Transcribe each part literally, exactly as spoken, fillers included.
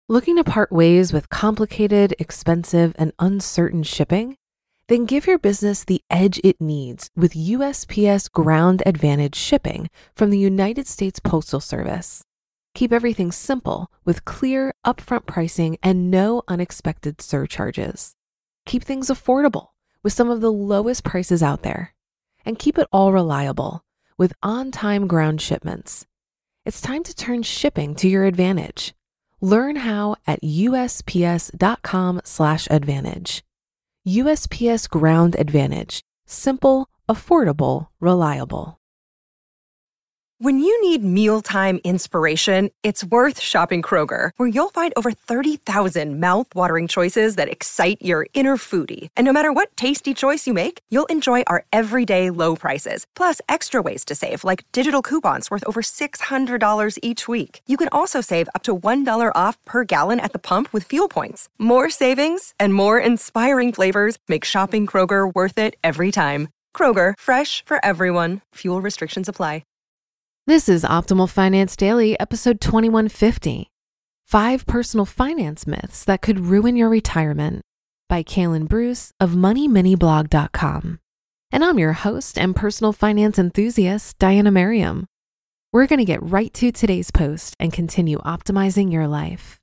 Looking to part ways with complicated, expensive, and uncertain shipping? Then give your business the edge it needs with U S P S Ground Advantage shipping from the United States Postal Service. Keep everything simple with clear, upfront pricing and no unexpected surcharges. Keep things affordable with some of the lowest prices out there. And keep it all reliable with on-time ground shipments. It's time to turn shipping to your advantage. Learn how at U S P S dot com slash advantage. U S P S Ground Advantage. Simple, affordable, reliable. When you need mealtime inspiration, it's worth shopping Kroger, where you'll find over thirty thousand mouth-watering choices that excite your inner foodie. And no matter what tasty choice you make, you'll enjoy our everyday low prices, plus extra ways to save, like digital coupons worth over six hundred dollars each week. You can also save up to one dollar off per gallon at the pump with fuel points. More savings and more inspiring flavors make shopping Kroger worth it every time. Kroger, fresh for everyone. Fuel restrictions apply. This is Optimal Finance Daily, episode twenty-one fifty. Five Personal Finance Myths That Could Ruin Your Retirement by Kaylin Bruce of money mini blog dot com. And I'm your host and personal finance enthusiast, Diana Merriam. We're going to get right to today's post and continue optimizing your life.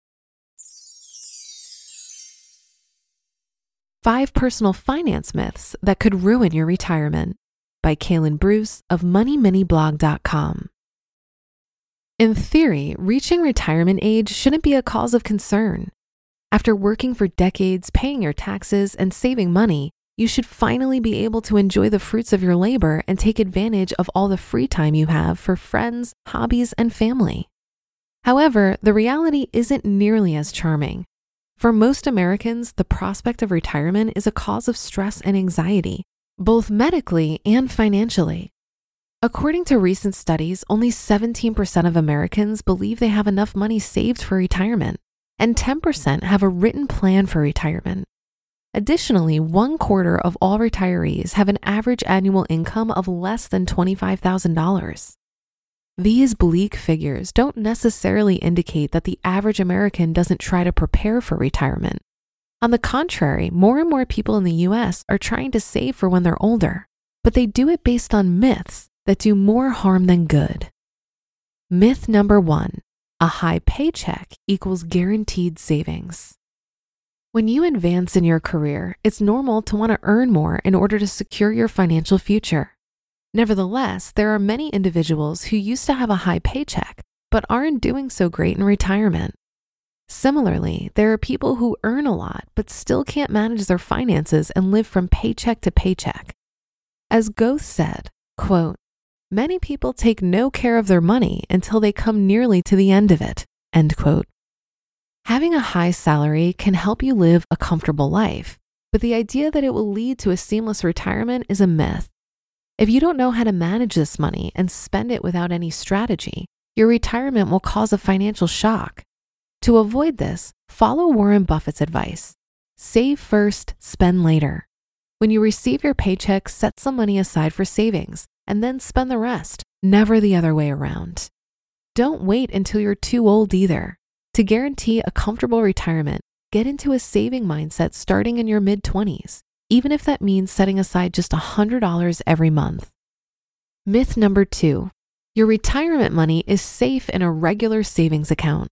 Five Personal Finance Myths That Could Ruin Your Retirement by Kaylin Bruce of money mini blog dot com. In theory, reaching retirement age shouldn't be a cause of concern. After working for decades, paying your taxes, and saving money, you should finally be able to enjoy the fruits of your labor and take advantage of all the free time you have for friends, hobbies, and family. However, the reality isn't nearly as charming. For most Americans, the prospect of retirement is a cause of stress and anxiety, both medically and financially. According to recent studies, only seventeen percent of Americans believe they have enough money saved for retirement, and ten percent have a written plan for retirement. Additionally, one quarter of all retirees have an average annual income of less than twenty-five thousand dollars. These bleak figures don't necessarily indicate that the average American doesn't try to prepare for retirement. On the contrary, more and more people in the U S are trying to save for when they're older, but they do it based on myths that do more harm than good. Myth number one, a high paycheck equals guaranteed savings. When you advance in your career, it's normal to want to earn more in order to secure your financial future. Nevertheless, there are many individuals who used to have a high paycheck, but aren't doing so great in retirement. Similarly, there are people who earn a lot but still can't manage their finances and live from paycheck to paycheck. As Goethe said, quote, "Many people take no care of their money until they come nearly to the end of it," end quote. Having a high salary can help you live a comfortable life, but the idea that it will lead to a seamless retirement is a myth. If you don't know how to manage this money and spend it without any strategy, your retirement will cause a financial shock. To avoid this, follow Warren Buffett's advice. Save first, spend later. When you receive your paycheck, set some money aside for savings and then spend the rest, never the other way around. Don't wait until you're too old either. To guarantee a comfortable retirement, get into a saving mindset starting in your mid-twenties, even if that means setting aside just one hundred dollars every month. Myth number two, your retirement money is safe in a regular savings account.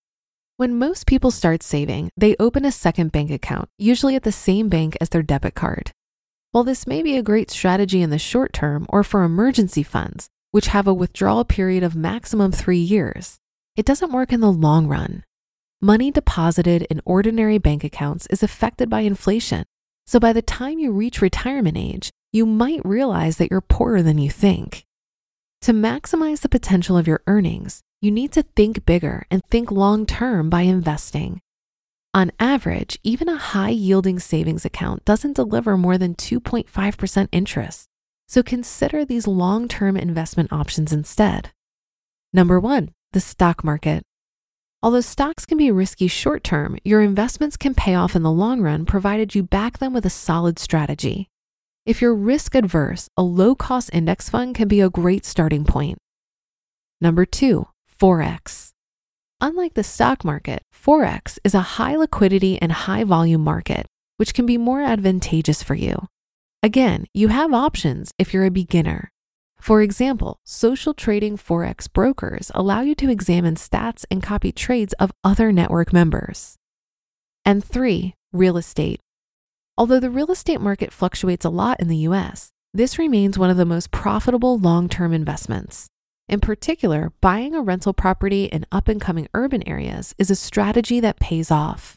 When most people start saving, they open a second bank account, usually at the same bank as their debit card. While this may be a great strategy in the short term or for emergency funds, which have a withdrawal period of maximum three years, it doesn't work in the long run. Money deposited in ordinary bank accounts is affected by inflation, so by the time you reach retirement age, you might realize that you're poorer than you think. To maximize the potential of your earnings, you need to think bigger and think long-term by investing. On average, even a high-yielding savings account doesn't deliver more than two point five percent interest, so consider these long-term investment options instead. Number one, the stock market. Although stocks can be risky short-term, your investments can pay off in the long run provided you back them with a solid strategy. If you're risk-averse, a low-cost index fund can be a great starting point. Number two, Forex. Unlike the stock market, Forex is a high liquidity and high volume market, which can be more advantageous for you. Again, you have options if you're a beginner. For example, social trading Forex brokers allow you to examine stats and copy trades of other network members. And three, real estate. Although the real estate market fluctuates a lot in the U S, this remains one of the most profitable long-term investments. In particular, buying a rental property in up-and-coming urban areas is a strategy that pays off.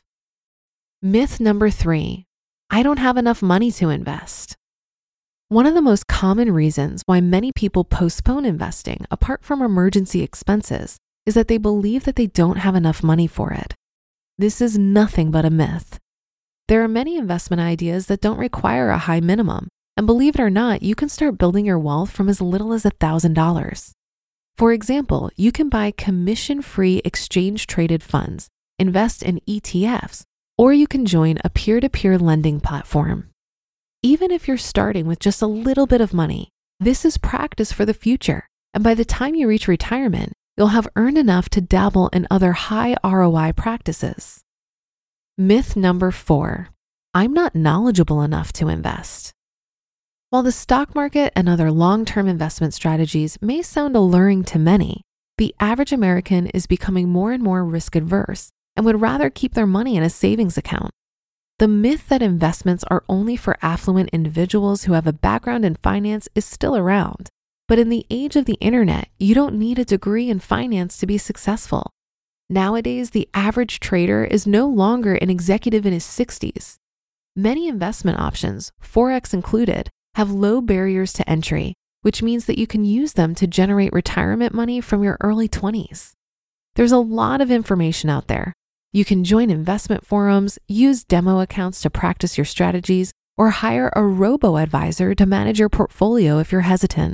Myth number three, I don't have enough money to invest. One of the most common reasons why many people postpone investing, apart from emergency expenses, is that they believe that they don't have enough money for it. This is nothing but a myth. There are many investment ideas that don't require a high minimum, and believe it or not, you can start building your wealth from as little as one thousand dollars. For example, you can buy commission-free exchange-traded funds, invest in E T Fs, or you can join a peer-to-peer lending platform. Even if you're starting with just a little bit of money, this is practice for the future, and by the time you reach retirement, you'll have earned enough to dabble in other high R O I practices. Myth number four, I'm not knowledgeable enough to invest. While the stock market and other long-term investment strategies may sound alluring to many, the average American is becoming more and more risk-averse and would rather keep their money in a savings account. The myth that investments are only for affluent individuals who have a background in finance is still around. But in the age of the internet, you don't need a degree in finance to be successful. Nowadays, the average trader is no longer an executive in his sixties. Many investment options, Forex included, have low barriers to entry, which means that you can use them to generate retirement money from your early twenties. There's a lot of information out there. You can join investment forums, use demo accounts to practice your strategies, or hire a robo-advisor to manage your portfolio if you're hesitant.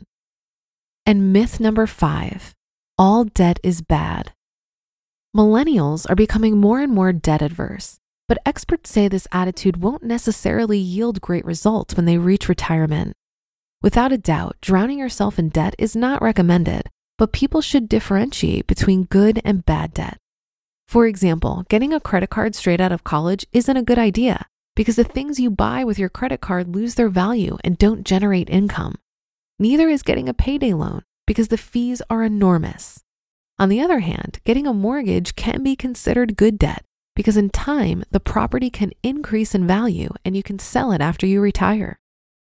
And myth number five, all debt is bad. Millennials are becoming more and more debt adverse, but experts say this attitude won't necessarily yield great results when they reach retirement. Without a doubt, drowning yourself in debt is not recommended, but people should differentiate between good and bad debt. For example, getting a credit card straight out of college isn't a good idea because the things you buy with your credit card lose their value and don't generate income. Neither is getting a payday loan because the fees are enormous. On the other hand, getting a mortgage can be considered good debt because in time, the property can increase in value and you can sell it after you retire.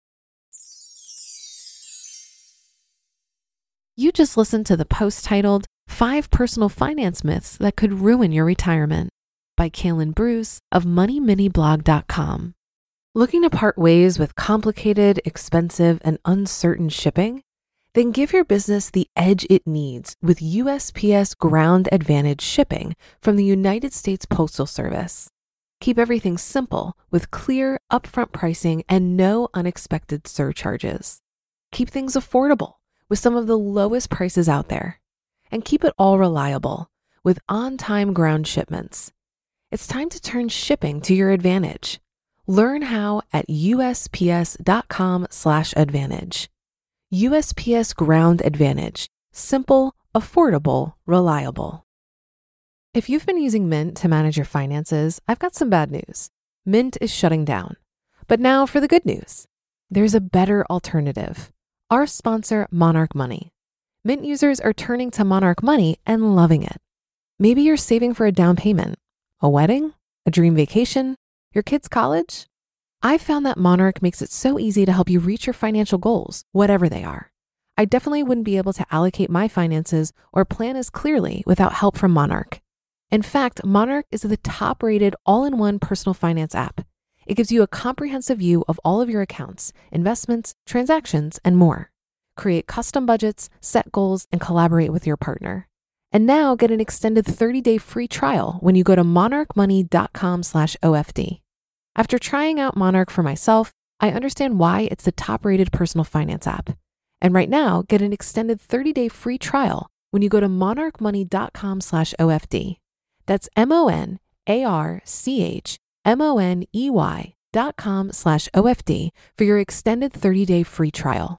You just listened to the post titled Five Personal Finance Myths That Could Ruin Your Retirement by Kaylin Bruce of money mini blog dot com. Looking to part ways with complicated, expensive, and uncertain shipping? Then give your business the edge it needs with U S P S Ground Advantage shipping from the United States Postal Service. Keep everything simple with clear, upfront pricing and no unexpected surcharges. Keep things affordable with some of the lowest prices out there. And keep it all reliable with on-time ground shipments. It's time to turn shipping to your advantage. Learn how at U S P S dot com slash advantage. U S P S Ground Advantage. Simple, affordable, reliable. If you've been using Mint to manage your finances, I've got some bad news. Mint is shutting down. But now for the good news. There's a better alternative. Our sponsor, Monarch Money. Mint users are turning to Monarch Money and loving it. Maybe you're saving for a down payment, a wedding, a dream vacation, your kid's college. I've found that Monarch makes it so easy to help you reach your financial goals, whatever they are. I definitely wouldn't be able to allocate my finances or plan as clearly without help from Monarch. In fact, Monarch is the top-rated all-in-one personal finance app. It gives you a comprehensive view of all of your accounts, investments, transactions, and more. Create custom budgets, set goals, and collaborate with your partner. And now get an extended thirty-day free trial when you go to monarch money dot com slash O F D. After trying out Monarch for myself, I understand why it's the top-rated personal finance app. And right now, get an extended thirty-day free trial when you go to monarch money dot com slash O F D. That's M-O-N-A-R-C-H-M-O-N-E-Y dot com slash O F D for your extended thirty-day free trial.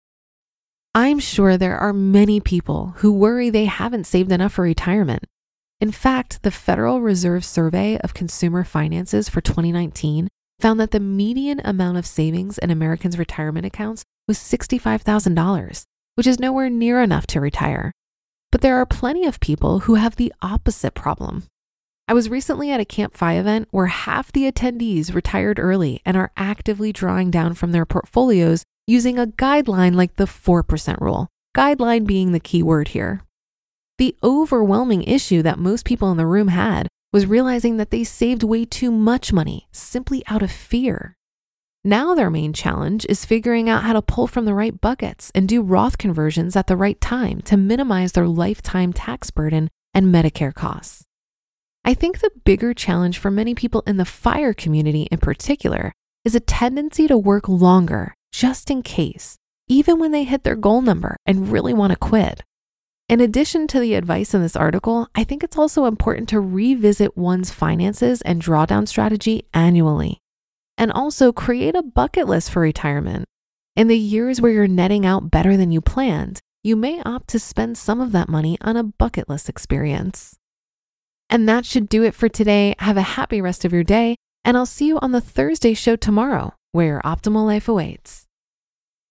I'm sure there are many people who worry they haven't saved enough for retirement. In fact, the Federal Reserve Survey of Consumer Finances for twenty nineteen found that the median amount of savings in Americans' retirement accounts was sixty-five thousand dollars, which is nowhere near enough to retire. But there are plenty of people who have the opposite problem. I was recently at a Camp FI event where half the attendees retired early and are actively drawing down from their portfolios using a guideline like the four percent rule, guideline being the key word here. The overwhelming issue that most people in the room had was realizing that they saved way too much money simply out of fear. Now their main challenge is figuring out how to pull from the right buckets and do Roth conversions at the right time to minimize their lifetime tax burden and Medicare costs. I think the bigger challenge for many people in the FIRE community in particular is a tendency to work longer just in case, even when they hit their goal number and really want to quit. In addition to the advice in this article, I think it's also important to revisit one's finances and drawdown strategy annually, and also create a bucket list for retirement. In the years where you're netting out better than you planned, you may opt to spend some of that money on a bucket list experience. And that should do it for today. Have a happy rest of your day, and I'll see you on the Thursday show tomorrow, where your optimal life awaits.